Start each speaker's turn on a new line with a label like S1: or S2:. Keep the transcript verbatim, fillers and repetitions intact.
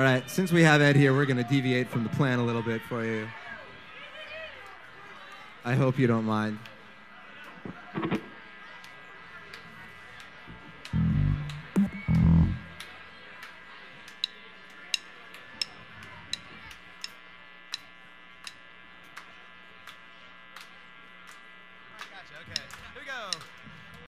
S1: All right, since we have Ed here, we're going to deviate from the plan a little bit for you. I hope you don't mind.